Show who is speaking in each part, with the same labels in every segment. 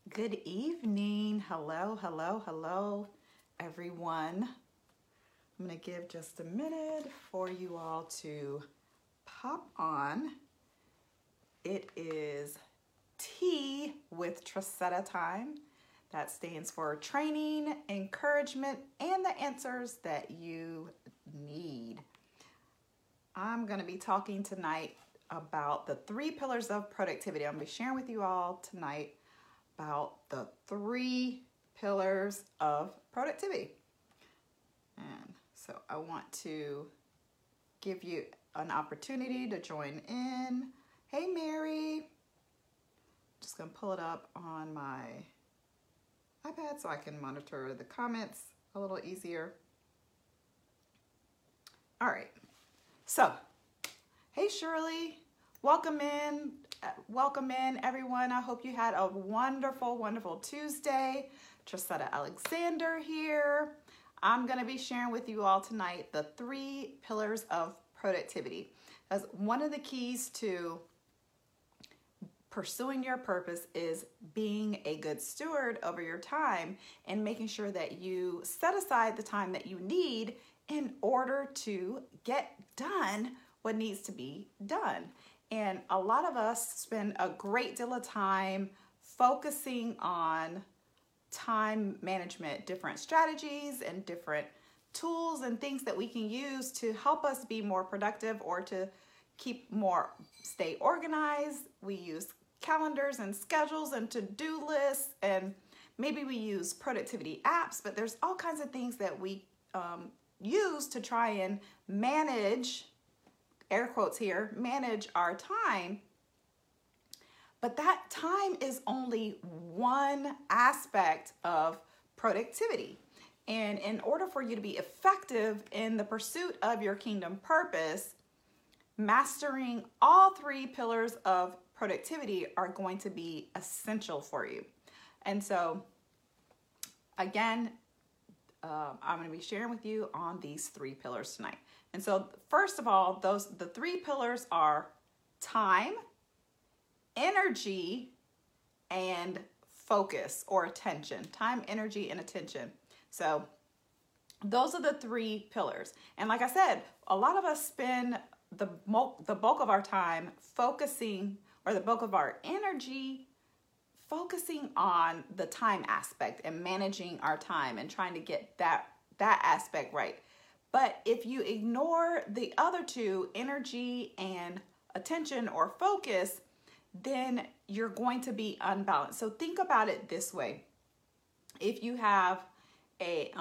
Speaker 1: Good evening. Hello, hello, hello, everyone. I'm going to give just a minute for you all to pop on. It is Tea with Tracetta time. That stands for training, encouragement, and the answers that you need. I'm going to be talking tonight about the 3 pillars of productivity. I'm going to be sharing with you all tonight about the 3 pillars of productivity. And so I want to give you an opportunity to join in. Hey, Mary. Just going to pull it up on my iPad so I can monitor the comments a little easier. All right. So, hey, Shirley. Welcome in. Welcome in, everyone. I hope you had a wonderful, wonderful Tuesday. Tracetta Alexander here. I'm going to be sharing with you all tonight the 3 pillars of productivity. As one of the keys to pursuing your purpose is being a good steward over your time and making sure that you set aside the time that you need in order to get done what needs to be done. And a lot of us spend a great deal of time focusing on time management, different strategies and different tools and things that we can use to help us be more productive or to stay organized. We use calendars and schedules and to-do lists, and maybe we use productivity apps, but there's all kinds of things that we use to try and manage, air quotes here, manage our time. But that time is only one aspect of productivity. And in order for you to be effective in the pursuit of your kingdom purpose, mastering all 3 pillars of productivity are going to be essential for you. And so, again, I'm going to be sharing with you on these 3 pillars tonight. And so, first of all, the 3 pillars are time, energy, and focus or attention. Time, energy, and attention. So those are the 3 pillars. And like I said, a lot of us spend the bulk of our time focusing, or the bulk of our energy focusing on the time aspect and managing our time and trying to get that aspect right. But if you ignore the other 2, energy and attention or focus, then you're going to be unbalanced. So think about it this way. If you have a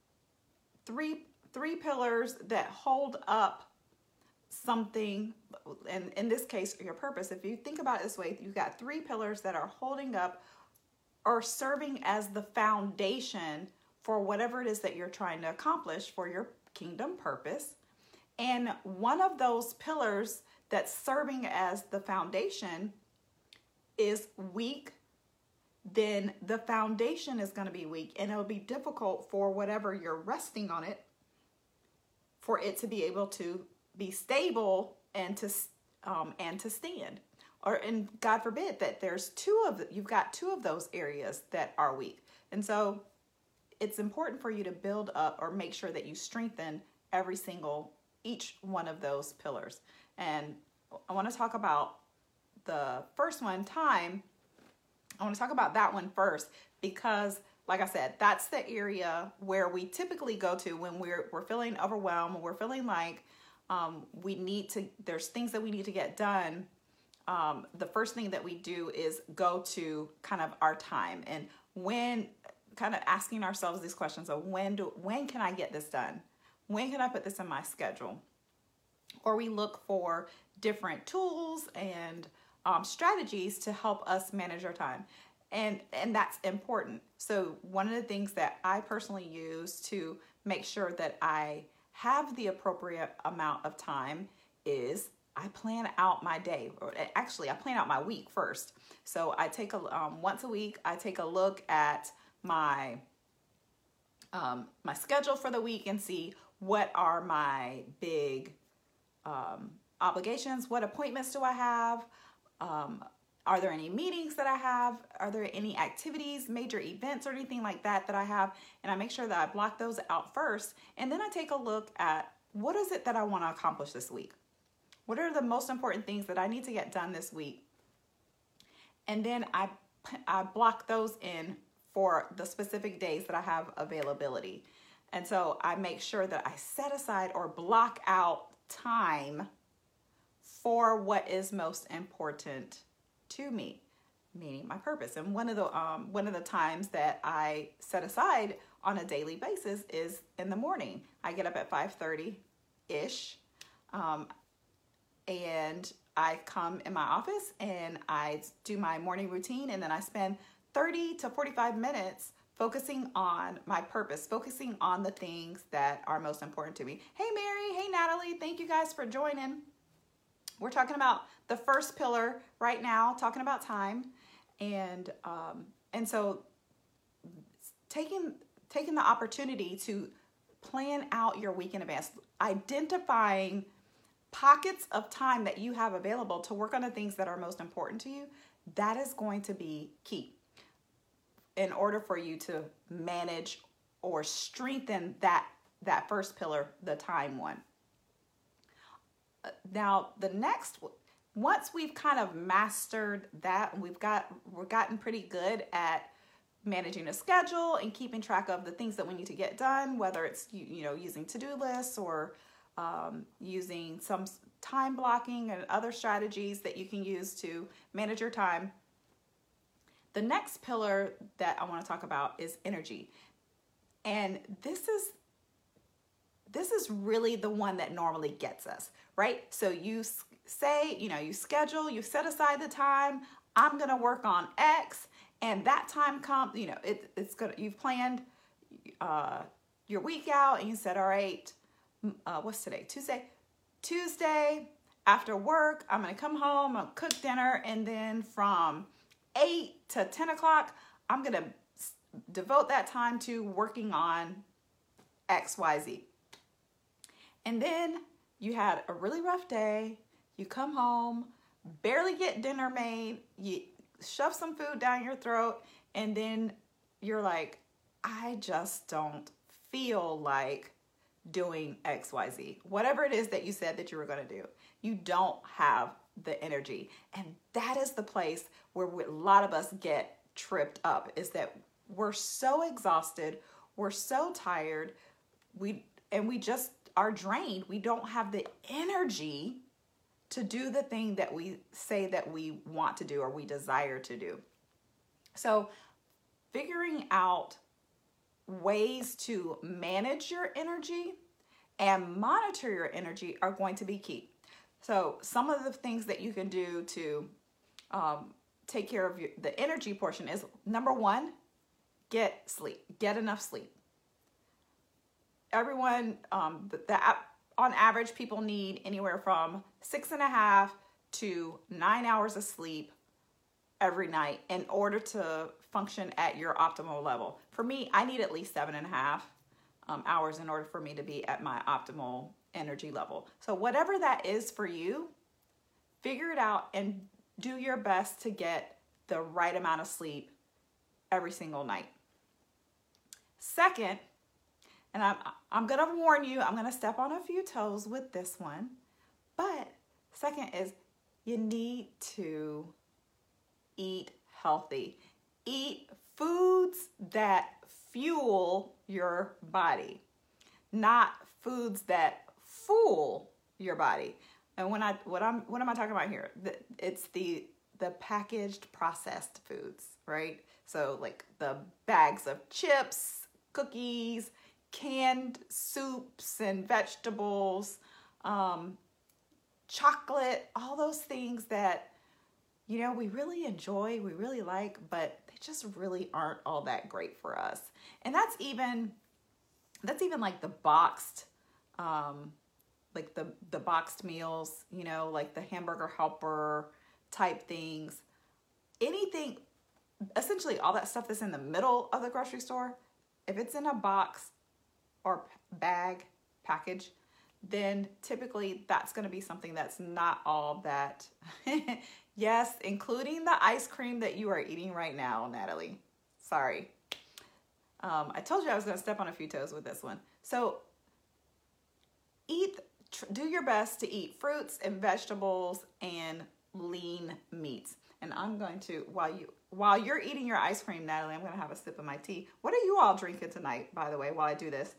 Speaker 1: three pillars that hold up something, and in this case, your purpose, if you think about it this way, you've got 3 pillars that are holding up or serving as the foundation for whatever it is that you're trying to accomplish for your kingdom purpose. And one of those pillars that's serving as the foundation is weak, then the foundation is going to be weak, and it'll be difficult for whatever you're resting on it for it to be able to be stable and to stand. And God forbid that you've got 2 of those areas that are weak. And so it's important for you to build up or make sure that you strengthen each one of those pillars. And I want to talk about the first one, time. I want to talk about that one first because, like I said, that's the area where we typically go to when we're feeling overwhelmed, we're feeling like there's things that we need to get done. The first thing that we do is go to kind of our time, and when kind of asking ourselves these questions of when can I get this done? When can I put this in my schedule? Or we look for different tools and strategies to help us manage our time. And that's important. So one of the things that I personally use to make sure that I have the appropriate amount of time is I plan out my day. Or actually, I plan out my week first. So I take once a week, I take a look at my schedule for the week and see what are my big obligations, what appointments do I have, Are there any meetings that I have? Are there any activities, major events, or anything like that that I have? And I make sure that I block those out first. And then I take a look at what is it that I want to accomplish this week? What are the most important things that I need to get done this week? And then I block those in for the specific days that I have availability. And so I make sure that I set aside or block out time for what is most important to me, meaning my purpose. And one of the times that I set aside on a daily basis is in the morning. I get up at 5:30 ish, and I come in my office and I do my morning routine, and then I spend 30 to 45 minutes focusing on my purpose, focusing on the things that are most important to me. Hey Mary, hey Natalie, thank you guys for joining. We're talking about the first pillar right now, talking about time, and so taking the opportunity to plan out your week in advance, identifying pockets of time that you have available to work on the things that are most important to you. That is going to be key in order for you to manage or strengthen that first pillar, the time one. Now, the next, once we've kind of mastered that, we've gotten pretty good at managing a schedule and keeping track of the things that we need to get done, whether it's using to-do lists or using some time blocking and other strategies that you can use to manage your time. The next pillar that I want to talk about is energy. And this is really the one that normally gets us, right? So you say, you schedule, you set aside the time, I'm going to work on X, and that time comes, you've planned your week out, and you said, all right, what's today? Tuesday after work, I'm going to come home, I'm going to cook dinner, and then from 8 to 10 o'clock, I'm going to devote that time to working on XYZ. And then you had a really rough day, you come home, barely get dinner made, you shove some food down your throat, and then you're like, I just don't feel like doing XYZ. Whatever it is that you said that you were going to do, you don't have the energy. And that is the place where a lot of us get tripped up, is that we're so exhausted, we're so tired, we just are drained. We don't have the energy to do the thing that we say that we want to do or we desire to do. So figuring out ways to manage your energy and monitor your energy are going to be key. So some of the things that you can do to take care of the energy portion is, number one, get sleep, get enough sleep. Everyone, on average, people need anywhere from 6.5 to 9 hours of sleep every night in order to function at your optimal level. For me, I need at least 7.5 hours in order for me to be at my optimal energy level. So whatever that is for you, figure it out and do your best to get the right amount of sleep every single night. Second, and I'm going to warn you, I'm going to step on a few toes with this one, but second is you need to eat healthy. Eat foods that fuel your body, not foods that fool your body. And what am I talking about here? It's the packaged processed foods, right? So like the bags of chips, cookies, canned soups and vegetables, chocolate, all those things that, we really enjoy, we really like, but they just really aren't all that great for us. And that's even like the boxed, like the boxed meals, like the Hamburger Helper type things. Anything, essentially all that stuff that's in the middle of the grocery store, if it's in a box or bag package, then typically that's going to be something that's not all that Yes, including the ice cream that you are eating right now, Natalie. Sorry. I told you I was going to step on a few toes with this one. So do your best to eat fruits and vegetables and lean meats. And I'm going to, while you're eating your ice cream, Natalie, I'm going to have a sip of my tea. What are you all drinking tonight, by the way, while I do this?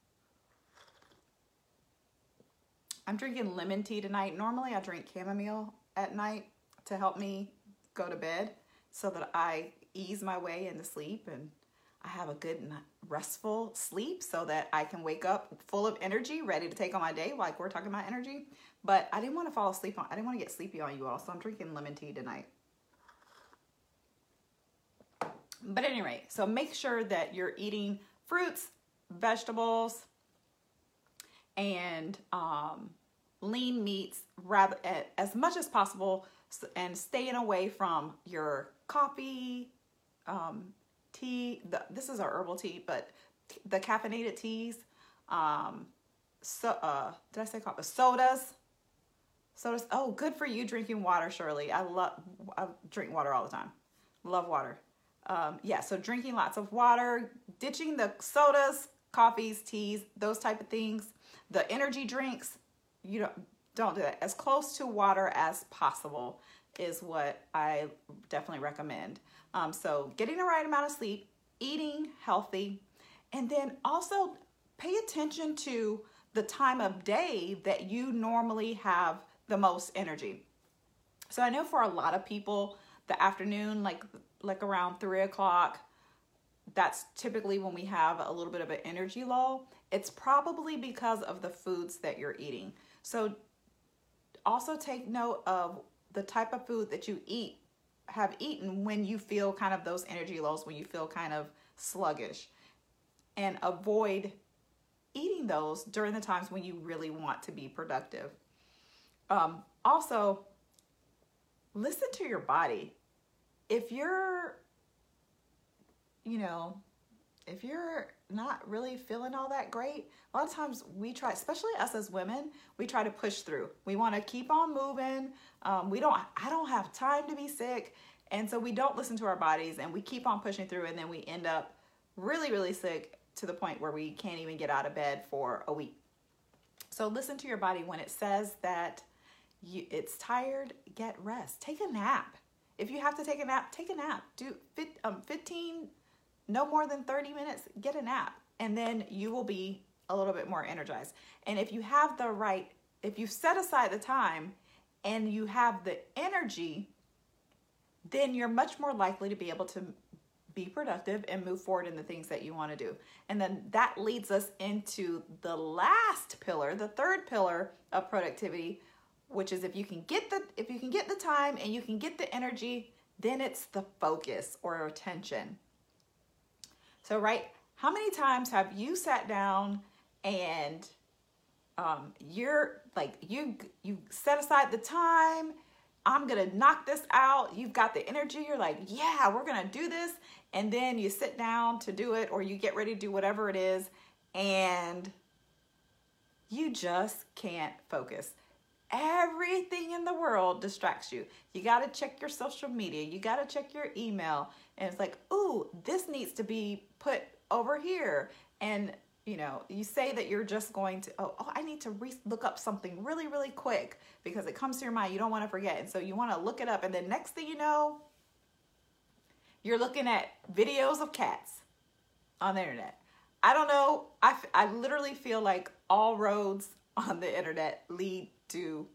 Speaker 1: I'm drinking lemon tea tonight. Normally I drink chamomile at night to help me go to bed so that I ease my way into sleep and I have a good restful sleep so that I can wake up full of energy, ready to take on my day, like we're talking about energy. But I didn't want to fall asleep I didn't want to get sleepy on you all, so I'm drinking lemon tea tonight. But at any rate, so make sure that you're eating fruits, vegetables, and lean meats rather as much as possible, and staying away from your coffee, tea. This is our herbal tea, but the caffeinated teas. Did I say coffee? Sodas. Oh, good for you drinking water, Shirley. I drink water all the time. Love water. Yeah, so drinking lots of water, ditching the sodas, coffees, teas, those type of things. The energy drinks, you don't do that. As close to water as possible is what I definitely recommend. So getting the right amount of sleep, eating healthy, and then also pay attention to the time of day that you normally have the most energy. So I know for a lot of people, the afternoon, like around 3 o'clock, that's typically when we have a little bit of an energy lull. It's probably because of the foods that you're eating. So also take note of the type of food that you have eaten when you feel kind of those energy lulls, when you feel kind of sluggish, and avoid eating those during the times when you really want to be productive. Also, listen to your body. If you're not really feeling all that great, a lot of times we try, especially us as women, we try to push through. We want to keep on moving. I don't have time to be sick. And so we don't listen to our bodies and we keep on pushing through, and then we end up really, really sick to the point where we can't even get out of bed for a week. So listen to your body. When it says that it's tired, get rest. Take a nap. If you have to take a nap, take a nap. Do 15, no more than 30 minutes, get a nap. And then you will be a little bit more energized. And if you set aside the time and you have the energy, then you're much more likely to be able to be productive and move forward in the things that you want to do. And then that leads us into the last pillar, the third pillar of productivity, which is if you can get the time and you can get the energy, then it's the focus or attention. So, right, how many times have you sat down and you're like, you set aside the time, I'm going to knock this out. You've got the energy. You're like, yeah, we're going to do this. And then you sit down to do it, or you get ready to do whatever it is, and you just can't focus. Everything in the world distracts you. You got to check your social media. You got to check your email. And it's like, ooh, this needs to be put over here. And, you say that you're just going to, I need to look up something really, really quick because it comes to your mind. You don't want to forget. And so you want to look it up. And then next thing you know, you're looking at videos of cats on the internet. I don't know. I literally feel like all roads on the internet lead to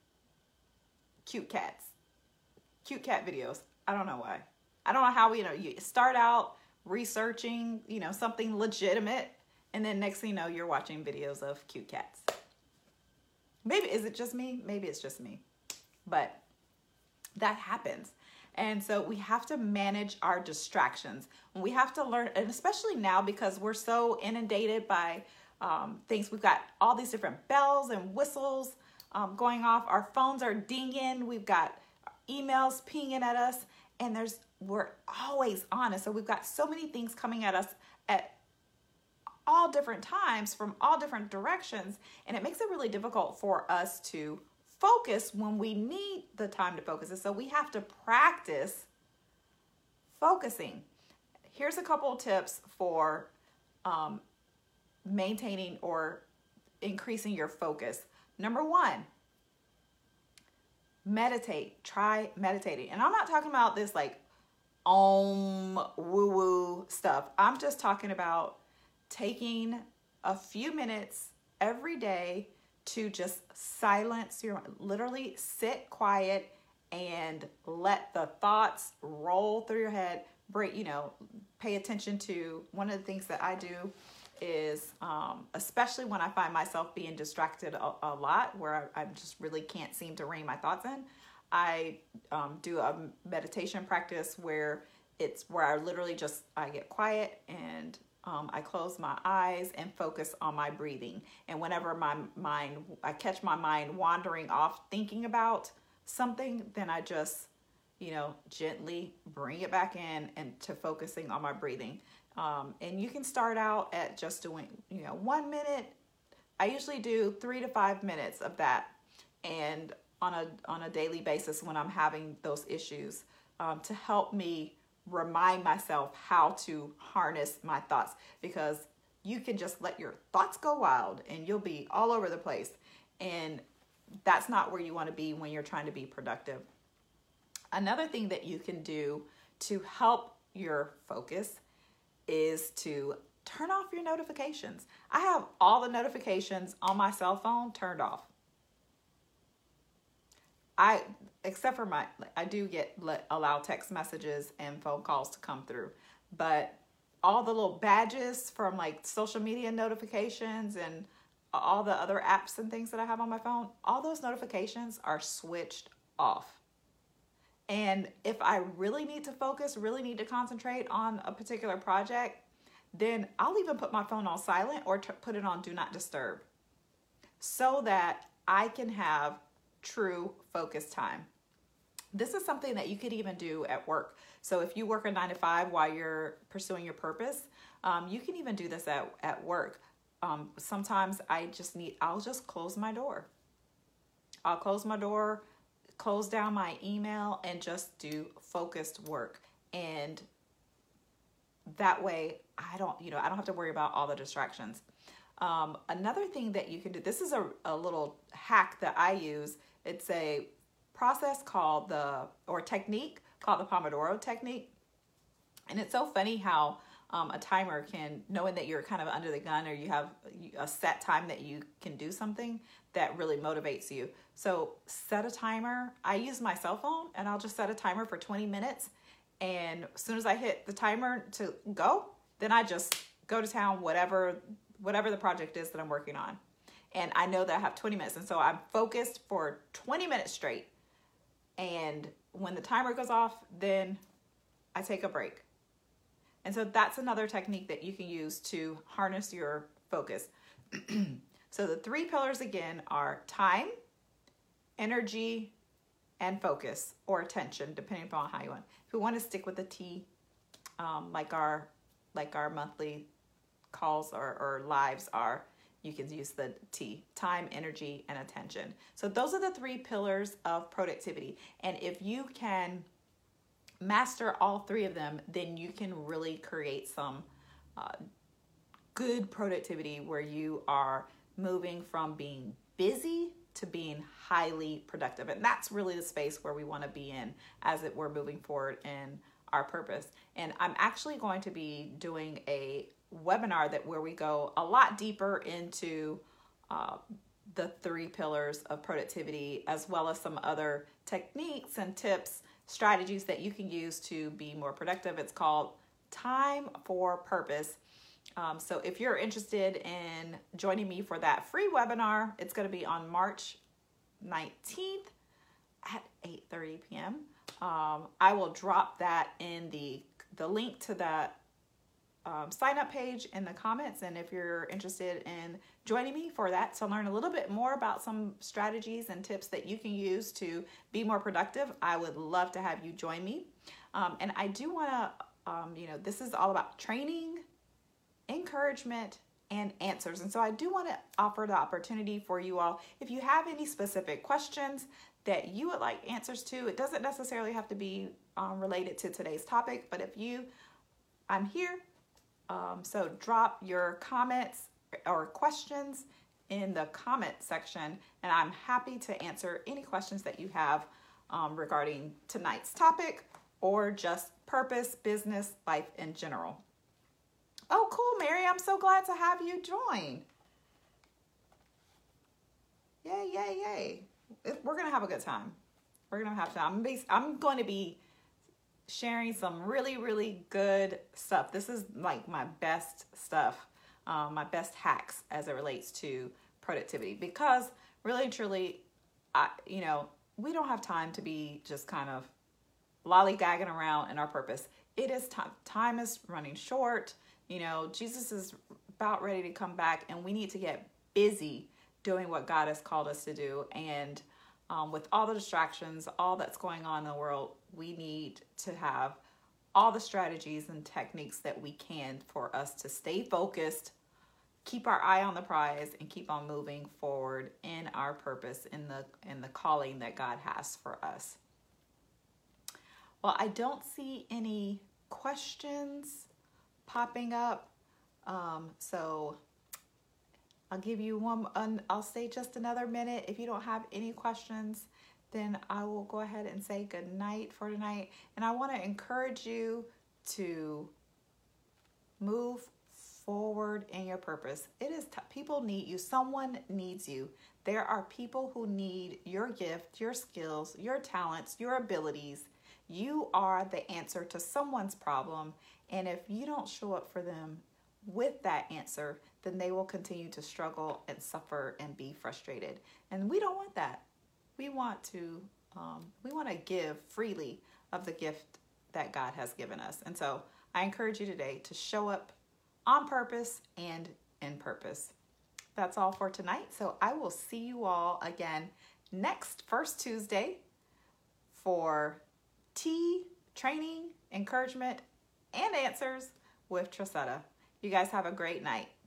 Speaker 1: cute cat videos. I don't know why. I don't know how, you start out researching, something legitimate, and then next thing you know, you're watching videos of cute cats. Maybe, is it just me? Maybe it's just me. But that happens. And so we have to manage our distractions. We have to learn, and especially now because we're so inundated by things. We've got all these different bells and whistles going off. Our phones are dinging. We've got emails pinging at us, and we're always on. And so we've got so many things coming at us at all different times from all different directions, and it makes it really difficult for us to focus when we need the time to focus. And so we have to practice focusing. Here's a couple of tips for maintaining or increasing your focus. Number one, meditate. Try meditating. And I'm not talking about this like woo-woo stuff. I'm just talking about taking a few minutes every day to just silence your, literally sit quiet and let the thoughts roll through your head. Pay attention to, one of the things that I do is, especially when I find myself being distracted a lot, where I just really can't seem to rein my thoughts in, I do a meditation practice where I literally just, I get quiet and I close my eyes and focus on my breathing. And whenever I catch my mind wandering off thinking about something, then I just, gently bring it back in and to focusing on my breathing. And you can start out at just doing, 1 minute. I usually do 3 to 5 minutes of that. And on a daily basis when I'm having those issues, to help me remind myself how to harness my thoughts, because you can just let your thoughts go wild and you'll be all over the place. And that's not where you want to be when you're trying to be productive. Another thing that you can do to help your focus is to turn off your notifications. I have all the notifications on my cell phone turned off. Except for I do allow text messages and phone calls to come through, but all the little badges from like social media notifications and all the other apps and things that I have on my phone, all those notifications are switched off. And if I really need to focus, really need to concentrate on a particular project, then I'll even put my phone on silent or put it on do not disturb so that I can have true focus time. This is something that you could even do at work. So if you work a 9 to 5 while you're pursuing your purpose, you can even do this at work. Sometimes I'll just close my door. I'll close my door, close down my email, and just do focused work. And that way I don't have to worry about all the distractions. Another thing that you can do, this is a little hack that I use. It's a process technique called the Pomodoro technique. And it's so funny how a timer can, knowing that you're kind of under the gun or you have a set time that you can do something, that really motivates you. So set a timer. I use my cell phone and I'll just set a timer for 20 minutes. And as soon as I hit the timer to go, then I just go to town, whatever the project is that I'm working on. And I know that I have 20 minutes. And so I'm focused for 20 minutes straight. And when the timer goes off, then I take a break. And so that's another technique that you can use to harness your focus. So the 3 pillars again are time, energy, and focus, or attention, depending upon how you want. If you want to stick with the T, like our monthly calls or lives are, you can use the T: time, energy, and attention. So those are the 3 pillars of productivity. And if you can master all 3 of them, then you can really create some good productivity where you are moving from being busy to being highly productive. And that's really the space where we want to be in as we're moving forward in our purpose. And I'm actually going to be doing a webinar where we go a lot deeper into the 3 pillars of productivity, as well as some other techniques and tips, strategies that you can use to be more productive. It's called Time for Purpose. So if you're interested in joining me for that free webinar, it's going to be on March 19th at 8:30 p.m. I will drop that in the link to that sign up page in the comments. And if you're interested in joining me for that to learn a little bit more about some strategies and tips that you can use to be more productive, I would love to have you join me. And I do want to, this is all about training, encouragement, and answers. And so I do want to offer the opportunity for you all, if you have any specific questions that you would like answers to, it doesn't necessarily have to be related to today's topic, but I'm here. So drop your comments or questions in the comment section, and I'm happy to answer any questions that you have regarding tonight's topic or just purpose, business, life in general. Oh, cool, Mary. I'm so glad to have you join. Yay, yay, yay. We're going to have a good time. We're going to have time. I'm going to be sharing some really, really good stuff. This is like my best stuff, my best hacks as it relates to productivity, because really, truly, we don't have time to be just kind of lollygagging around in our purpose. It is time. Time is running short. Jesus is about ready to come back, and we need to get busy doing what God has called us to do. And with all the distractions, all that's going on in the world, we need to have all the strategies and techniques that we can for us to stay focused, keep our eye on the prize, and keep on moving forward in our purpose, in the calling that God has for us. Well, I don't see any questions popping up, so I'll give you I'll say just another minute. If you don't have any questions, then I will go ahead and say good night for tonight. And I want to encourage you to move forward in your purpose. It is people need you. Someone needs you. There are people who need your gift, your skills, your talents, your abilities. You are the answer to someone's problem. And if you don't show up for them with that answer, then they will continue to struggle and suffer and be frustrated. And we don't want that. We want to give freely of the gift that God has given us. And so I encourage you today to show up on purpose and in purpose. That's all for tonight. So I will see you all again next first Tuesday for tea, training, encouragement, and answers with Tracetta. You guys have a great night.